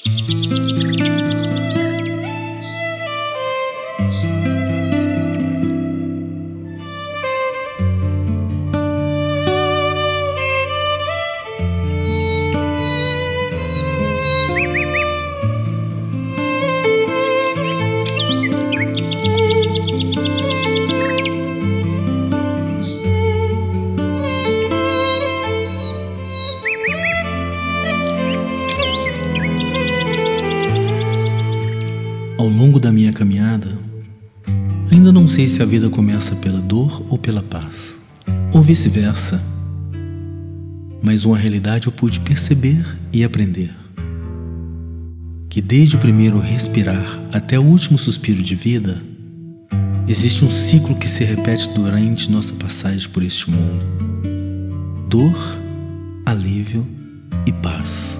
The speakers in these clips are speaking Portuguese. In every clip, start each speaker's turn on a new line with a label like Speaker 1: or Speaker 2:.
Speaker 1: Ao longo da minha caminhada, ainda não sei se a vida começa pela dor ou pela paz, ou vice-versa, mas uma realidade eu pude perceber e aprender: que desde o primeiro respirar até o último suspiro de vida, existe um ciclo que se repete durante nossa passagem por este mundo: dor, alívio e paz.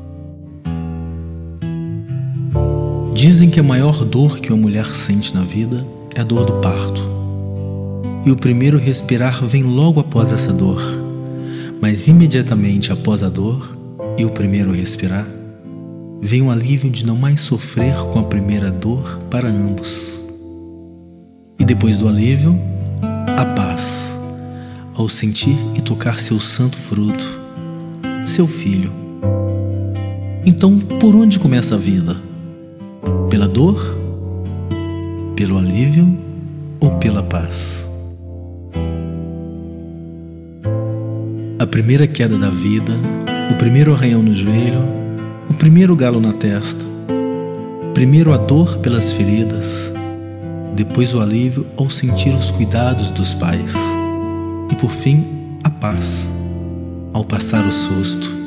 Speaker 1: Dizem que a maior dor que uma mulher sente na vida é a dor do parto. E o primeiro respirar vem logo após essa dor, mas imediatamente após a dor e o primeiro respirar, vem o alívio de não mais sofrer com a primeira dor para ambos. E depois do alívio, a paz, ao sentir e tocar seu santo fruto, seu filho. Então, por onde começa a vida? Pela dor, pelo alívio ou pela paz? A primeira queda da vida, o primeiro arranhão no joelho, o primeiro galo na testa, primeiro a dor pelas feridas, depois o alívio ao sentir os cuidados dos pais, e por fim a paz, ao passar o susto.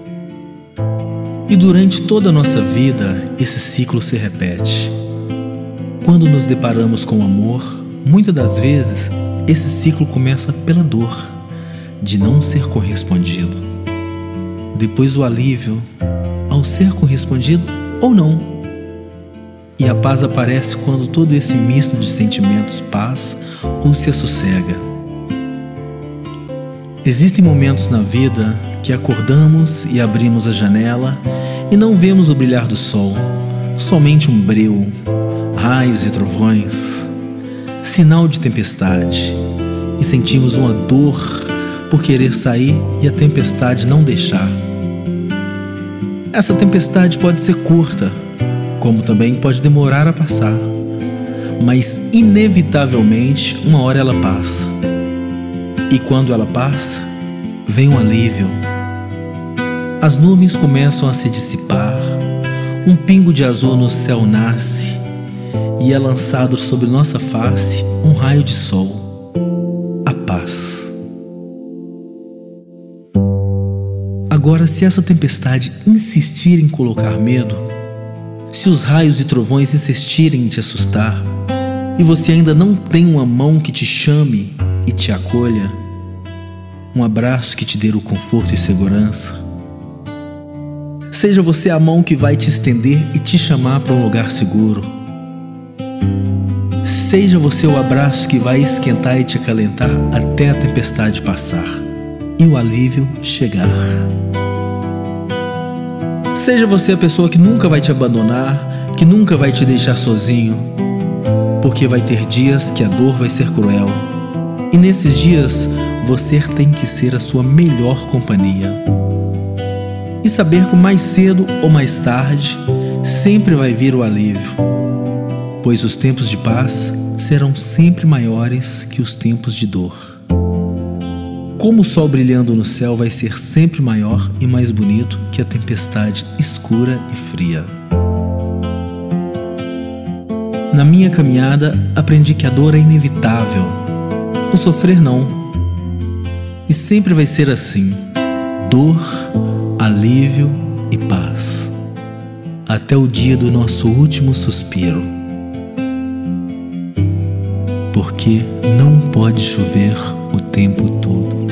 Speaker 1: E durante toda a nossa vida, esse ciclo se repete. Quando nos deparamos com o amor, muitas das vezes, esse ciclo começa pela dor de não ser correspondido. Depois o alívio ao ser correspondido ou não. E a paz aparece quando todo esse misto de sentimentos paz ou se assossega. Existem momentos na vida que acordamos e abrimos a janela e não vemos o brilhar do sol, somente um breu, raios e trovões, sinal de tempestade, e sentimos uma dor por querer sair e a tempestade não deixar. Essa tempestade pode ser curta, como também pode demorar a passar, mas inevitavelmente uma hora ela passa. E quando ela passa, vem um alívio. As nuvens começam a se dissipar, um pingo de azul no céu nasce e é lançado sobre nossa face um raio de sol, a paz. Agora, se essa tempestade insistir em colocar medo, se os raios e trovões insistirem em te assustar, e você ainda não tem uma mão que te chame e te acolha, um abraço que te dê o conforto e segurança, seja você a mão que vai te estender e te chamar para um lugar seguro. Seja você o abraço que vai esquentar e te acalentar até a tempestade passar e o alívio chegar. Seja você a pessoa que nunca vai te abandonar, que nunca vai te deixar sozinho, porque vai ter dias que a dor vai ser cruel. E nesses dias, você tem que ser a sua melhor companhia. E saber que mais cedo ou mais tarde, sempre vai vir o alívio, pois os tempos de paz serão sempre maiores que os tempos de dor. Como o sol brilhando no céu vai ser sempre maior e mais bonito que a tempestade escura e fria. Na minha caminhada, aprendi que a dor é inevitável, o sofrer não. E sempre vai ser assim: dor, alívio e paz, até o dia do nosso último suspiro. Porque não pode chover o tempo todo.